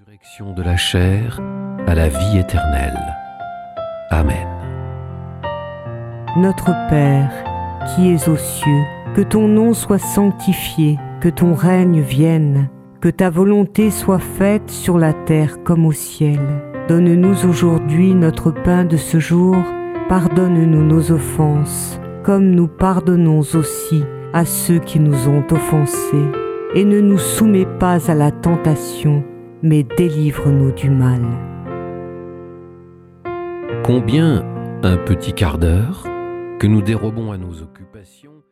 résurrection de la chair à la vie éternelle. Amen. Notre Père, qui es aux cieux, que ton nom soit sanctifié, que ton règne vienne, que ta volonté soit faite sur la terre comme au ciel. Donne-nous aujourd'hui notre pain de ce jour. Pardonne-nous nos offenses, comme nous pardonnons aussi à ceux qui nous ont offensés. Et ne nous soumets pas à la tentation, mais délivre-nous du mal. Combien un petit quart d'heure que nous dérobons à nos occupations